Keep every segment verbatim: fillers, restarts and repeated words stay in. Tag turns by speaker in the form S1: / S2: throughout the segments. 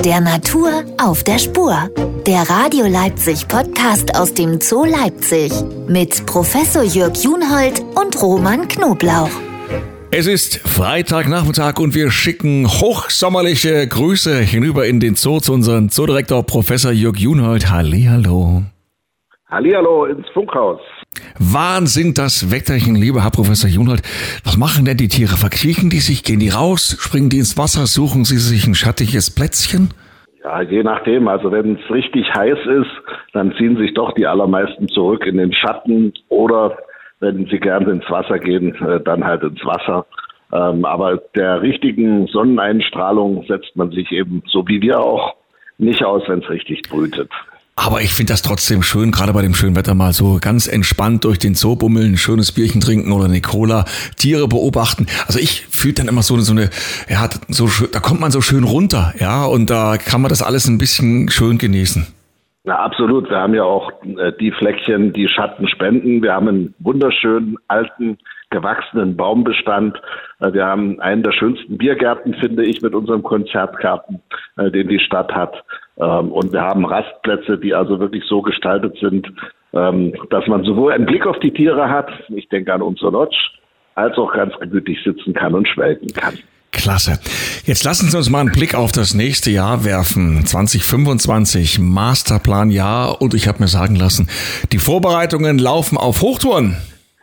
S1: Der Natur auf der Spur. Der Radio Leipzig Podcast aus dem Zoo Leipzig mit Professor Jörg Junhold und Roman Knoblauch.
S2: Es ist Freitagnachmittag und wir schicken hochsommerliche Grüße hinüber in den Zoo zu unserem Zoodirektor Professor Jörg Junhold. Hallihallo.
S3: Hallihallo ins Funkhaus.
S2: Wahnsinn, das Wetterchen, lieber Herr Professor Junhold. Was machen denn die Tiere? Verkriechen die sich? Gehen die raus? Springen die ins Wasser? Suchen sie sich ein schattiges Plätzchen?
S3: Ja, je nachdem. Also wenn es richtig heiß ist, dann ziehen sich doch die allermeisten zurück in den Schatten oder wenn sie gerne ins Wasser gehen, dann halt ins Wasser. Aber der richtigen Sonneneinstrahlung setzt man sich eben, so wie wir auch, nicht aus, wenn es richtig brütet.
S2: Aber ich finde das trotzdem schön, gerade bei dem schönen Wetter mal so ganz entspannt durch den Zoo bummeln, ein schönes Bierchen trinken oder eine Cola, Tiere beobachten. Also ich fühle dann immer so, so eine, ja, so, da kommt man so schön runter, ja, und da kann man das alles ein bisschen schön genießen.
S3: Ja, absolut. Wir haben ja auch äh, die Fleckchen, die Schatten spenden. Wir haben einen wunderschönen, alten, gewachsenen Baumbestand. Äh, wir haben einen der schönsten Biergärten, finde ich, mit unserem Konzertgarten, äh, den die Stadt hat. Ähm, und wir haben Rastplätze, die also wirklich so gestaltet sind, ähm, dass man sowohl einen Blick auf die Tiere hat, ich denke an unsere Lodge, als auch ganz gemütlich sitzen kann und schwelgen kann.
S2: Klasse. Jetzt lassen Sie uns mal einen Blick auf das nächste Jahr werfen. zwanzig fünfundzwanzig, Masterplanjahr. Und ich habe mir sagen lassen, die Vorbereitungen laufen auf Hochtouren.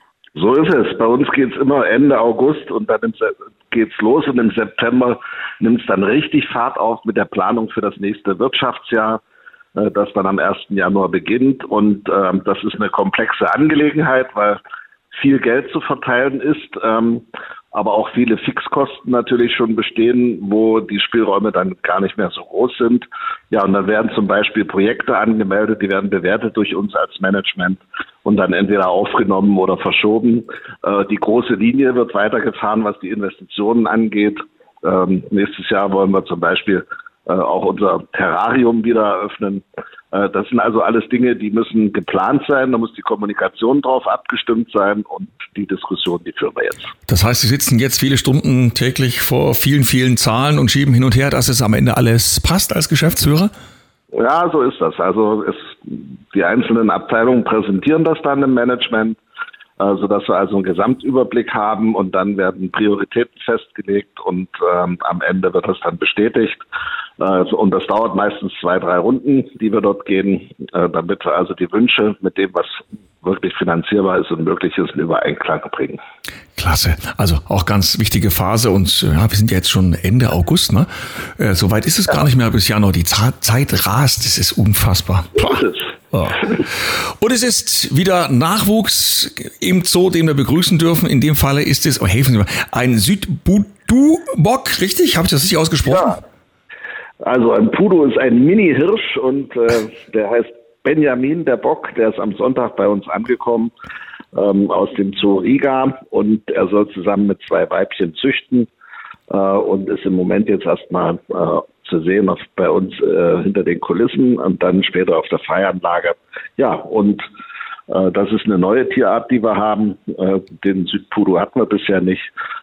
S3: So ist es. Bei uns geht's immer Ende August und dann geht's los. Und im September nimmt es dann richtig Fahrt auf mit der Planung für das nächste Wirtschaftsjahr, das dann am ersten Januar beginnt. Und ähm, das ist eine komplexe Angelegenheit, weil viel Geld zu verteilen ist, ähm, aber auch viele Fixkosten natürlich schon bestehen, wo die Spielräume dann gar nicht mehr so groß sind. Ja, und dann werden zum Beispiel Projekte angemeldet, die werden bewertet durch uns als Management und dann entweder aufgenommen oder verschoben. Äh, die große Linie wird weitergefahren, was die Investitionen angeht. Ähm, nächstes Jahr wollen wir zum Beispiel äh, auch unser Terrarium wieder eröffnen. Äh, das sind also alles Dinge, die müssen geplant sein, da muss die Kommunikation drauf abgestimmt sein und die Diskussion, die führen wir jetzt.
S2: Das heißt, Sie sitzen jetzt viele Stunden täglich vor vielen, vielen Zahlen und schieben hin und her, dass es am Ende alles passt als Geschäftsführer?
S3: Ja, so ist das. Also es, die einzelnen Abteilungen präsentieren das dann im Management, äh, sodass wir also einen Gesamtüberblick haben und dann werden Prioritäten festgelegt und ähm, am Ende wird das dann bestätigt. Äh, und das dauert meistens zwei, drei Runden, die wir dort gehen, äh, damit wir also die Wünsche mit dem, was wirklich finanzierbar ist und möglich ist, in Übereinklang bringen.
S2: Klasse. Also auch ganz wichtige Phase und ja, wir sind ja jetzt schon Ende August, ne? Äh, Soweit ist es ja gar nicht mehr bis Januar. Die Zeit rast, das ist unfassbar. Oh. Und es ist wieder Nachwuchs im Zoo, den wir begrüßen dürfen. In dem Falle ist es, oh, helfen Sie mal, ein Südpudu-Bock, richtig? Habe ich das richtig ausgesprochen?
S3: Ja. Also ein Pudu ist ein Mini-Hirsch und äh, der heißt Benjamin, der Bock, der ist am Sonntag bei uns angekommen ähm, aus dem Zoo Riga und er soll zusammen mit zwei Weibchen züchten äh, und ist im Moment jetzt erstmal äh, zu sehen auf, bei uns äh, hinter den Kulissen und dann später auf der Freianlage. Ja, und äh, das ist eine neue Tierart, die wir haben. Äh, den Südpudu hatten wir bisher nicht.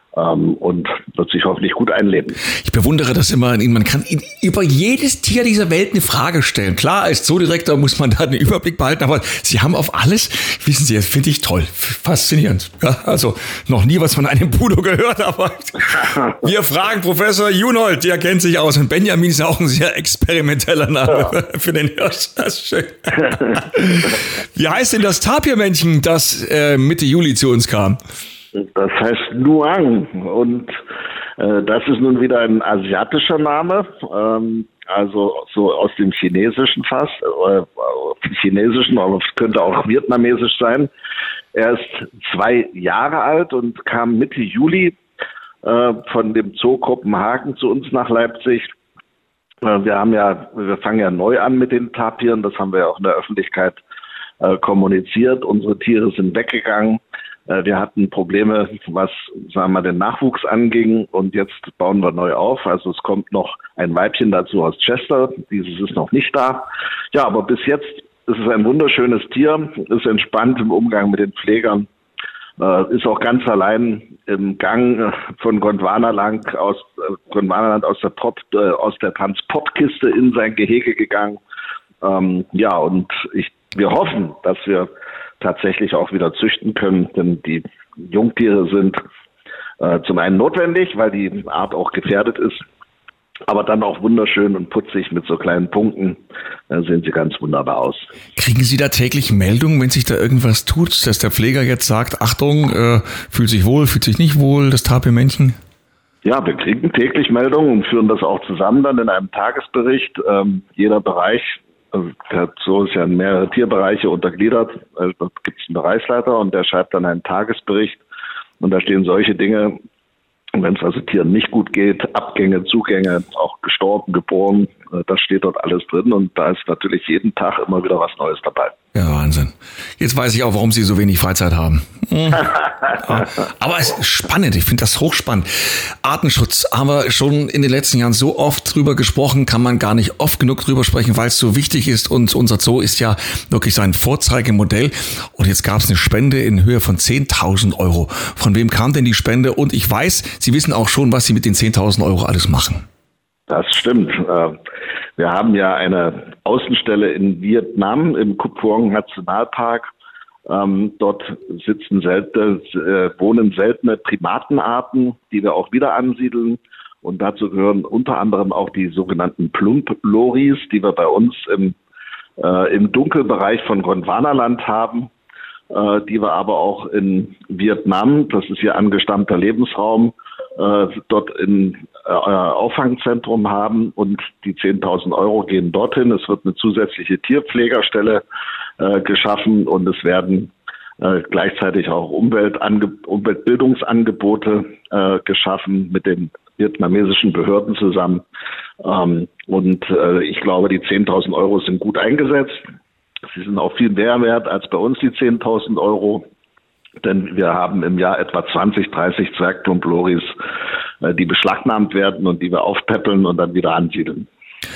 S3: Und wird sich hoffentlich gut einleben.
S2: Ich bewundere das immer an Ihnen. Man kann über jedes Tier dieser Welt eine Frage stellen. Klar, als Zoodirektor muss man da einen Überblick behalten, aber Sie haben auf alles, wissen Sie, das finde ich toll, faszinierend. Ja, also noch nie was von einem Pudu gehört, aber wir fragen Professor Junhold, der kennt sich aus. Und Benjamin ist auch ein sehr experimenteller Name ja. für den Hirsch. Das ist schön. Wie heißt denn das Tapirmännchen, das äh, Mitte Juli zu uns kam?
S3: Das heißt Nuang und äh, das ist nun wieder ein asiatischer Name, ähm, also so aus dem Chinesischen fast, äh, Chinesischen, aber es könnte auch vietnamesisch sein. Er ist zwei Jahre alt und kam Mitte Juli äh, von dem Zoo Kopenhagen zu uns nach Leipzig. Äh, wir haben ja, wir fangen ja neu an mit den Tapiren, das haben wir ja auch in der Öffentlichkeit äh, kommuniziert. Unsere Tiere sind weggegangen. Wir hatten Probleme, was, sagen wir mal, den Nachwuchs anging und jetzt bauen wir neu auf. Also es kommt noch ein Weibchen dazu aus Chester. Dieses ist noch nicht da. Ja, aber bis jetzt ist es ein wunderschönes Tier, ist entspannt im Umgang mit den Pflegern Äh, ist auch ganz allein im Gang von Gondwanaland aus, äh, Gondwanaland aus der Pop, äh, aus der Transportkiste in sein Gehege gegangen. Ähm, ja, und ich, wir hoffen, dass wir tatsächlich auch wieder züchten können, denn die Jungtiere sind äh, zum einen notwendig, weil die Art auch gefährdet ist, aber dann auch wunderschön und putzig mit so kleinen Punkten, da sehen sie ganz wunderbar aus.
S2: Kriegen Sie da täglich Meldungen, wenn sich da irgendwas tut, dass der Pfleger jetzt sagt, Achtung, äh, fühlt sich wohl, fühlt sich nicht wohl, das Tapirmännchen?
S3: Ja, wir kriegen täglich Meldungen und führen das auch zusammen dann in einem Tagesbericht. Ähm, jeder Bereich, also der Zoo ist ja in mehrere Tierbereiche untergliedert, also da gibt es einen Bereichsleiter und der schreibt dann einen Tagesbericht und da stehen solche Dinge. Und wenn es also Tieren nicht gut geht, Abgänge, Zugänge, auch gestorben, geboren, das steht dort alles drin und da ist natürlich jeden Tag immer wieder was Neues dabei.
S2: Ja, Wahnsinn. Jetzt weiß ich auch, warum Sie so wenig Freizeit haben. Hm. Aber es ist spannend, ich finde das hochspannend. Artenschutz haben wir schon in den letzten Jahren so oft drüber gesprochen, kann man gar nicht oft genug drüber sprechen, weil es so wichtig ist und unser Zoo ist ja wirklich so ein Vorzeigemodell. Und jetzt gab es eine Spende in Höhe von zehntausend Euro. Von wem kam denn die Spende? Und ich weiß, Sie wissen auch schon, was Sie mit den zehntausend Euro alles machen.
S3: Das stimmt. Wir haben ja eine Außenstelle in Vietnam im Cup Phuong Nationalpark. Dort sitzen selten, wohnen seltene Primatenarten, die wir auch wieder ansiedeln. Und dazu gehören unter anderem auch die sogenannten Plump-Loris, die wir bei uns im, im Dunkelbereich von Gondwanaland haben, die wir aber auch in Vietnam, das ist ihr angestammter Lebensraum, dort in äh, Auffangzentrum haben und die zehntausend Euro gehen dorthin. Es wird eine zusätzliche Tierpflegerstelle äh, geschaffen und es werden äh, gleichzeitig auch Umweltange- Umweltbildungsangebote äh, geschaffen mit den vietnamesischen Behörden zusammen. Ähm, und äh, ich glaube, die zehntausend Euro sind gut eingesetzt. Sie sind auch viel mehr wert als bei uns die zehntausend Euro. Denn wir haben im Jahr etwa zwanzig, dreißig Zwergplump-Loris, die beschlagnahmt werden und die wir aufpäppeln und dann wieder ansiedeln.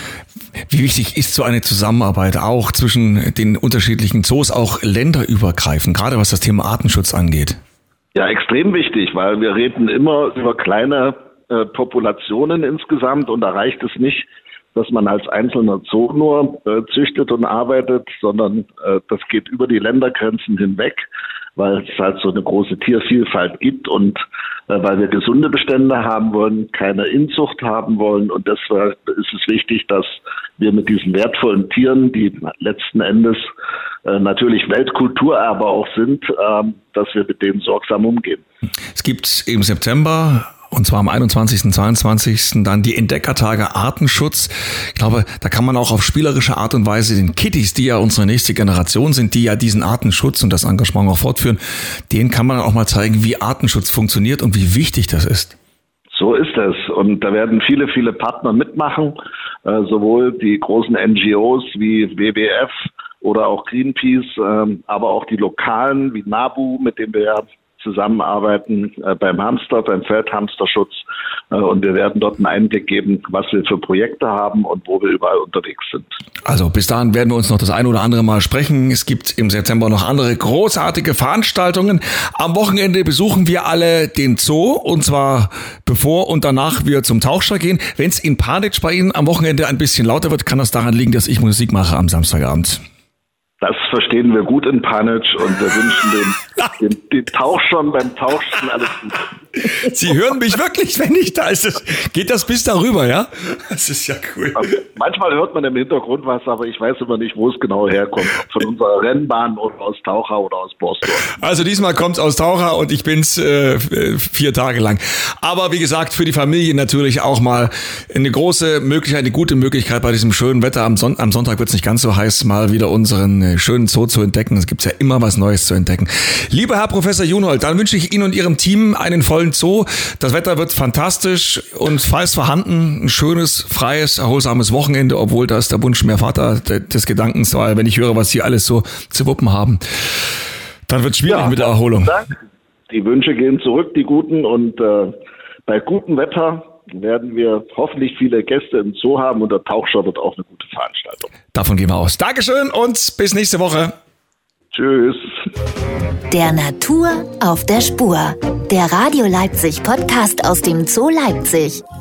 S2: Wie wichtig ist so eine Zusammenarbeit auch zwischen den unterschiedlichen Zoos, auch länderübergreifend, gerade was das Thema Artenschutz angeht?
S3: Ja, extrem wichtig, weil wir reden immer über kleine äh, Populationen insgesamt und da reicht es nicht, dass man als einzelner Zoo nur äh, züchtet und arbeitet, sondern äh, das geht über die Ländergrenzen hinweg, weil es halt so eine große Tiervielfalt gibt und äh, weil wir gesunde Bestände haben wollen, keine Inzucht haben wollen und deshalb ist es wichtig, dass wir mit diesen wertvollen Tieren, die letzten Endes äh, natürlich Weltkulturerbe auch sind, äh, dass wir mit denen sorgsam umgehen.
S2: Es gibt im September und zwar am einundzwanzigsten, zweiundzwanzigsten dann die Entdeckertage Artenschutz. Ich glaube, da kann man auch auf spielerische Art und Weise den Kitties, die ja unsere nächste Generation sind, die ja diesen Artenschutz und das Engagement auch fortführen, denen kann man auch mal zeigen, wie Artenschutz funktioniert und wie wichtig das ist.
S3: So ist es. Und da werden viele, viele Partner mitmachen, äh, sowohl die großen N G Os wie W W F oder auch Greenpeace, äh, aber auch die lokalen wie NABU, mit dem wir ja zusammenarbeiten äh, beim Hamster, beim Feldhamsterschutz äh, und wir werden dort einen Einblick geben, was wir für Projekte haben und wo wir überall unterwegs sind.
S2: Also bis dahin werden wir uns noch das ein oder andere Mal sprechen. Es gibt im September noch andere großartige Veranstaltungen. Am Wochenende besuchen wir alle den Zoo und zwar bevor und danach wir zum Tauchschein gehen. Wenn es in Panitsch bei Ihnen am Wochenende ein bisschen lauter wird, kann das daran liegen, dass ich Musik mache am Samstagabend.
S3: Das verstehen wir gut in Panitsch und wir wünschen den, den, den Tauchschein beim Tauchschen alles Gute.
S2: Sie hören mich wirklich, wenn ich da ist. Geht das bis darüber, ja? Das ist ja cool.
S3: Manchmal hört man im Hintergrund was, aber ich weiß immer nicht, wo es genau herkommt. Von unserer Rennbahn oder aus Taucher oder aus Borsdorf.
S2: Also diesmal kommt es aus Taucher und ich bin's äh, vier Tage lang. Aber wie gesagt, für die Familie natürlich auch mal eine große Möglichkeit, eine gute Möglichkeit bei diesem schönen Wetter. Am, Son- am Sonntag wird es nicht ganz so heiß, mal wieder unseren schönen Zoo zu entdecken. Es gibt ja immer was Neues zu entdecken. Lieber Herr Professor Junhold, dann wünsche ich Ihnen und Ihrem Team einen vollen Zoo. Das Wetter wird fantastisch und falls vorhanden, ein schönes, freies, erholsames Wochenende, obwohl das der Wunsch mehr Vater des Gedankens war. Wenn ich höre, was Sie alles so zu wuppen haben, dann wird es schwierig ja, mit der Erholung.
S3: Dank. Die Wünsche gehen zurück, die guten. Und äh, bei gutem Wetter werden wir hoffentlich viele Gäste im Zoo haben und der Tauchschau wird auch eine gute Veranstaltung.
S2: Davon gehen wir aus. Dankeschön und bis nächste Woche.
S3: Tschüss.
S1: Der Natur auf der Spur. Der Radio Leipzig Podcast aus dem Zoo Leipzig.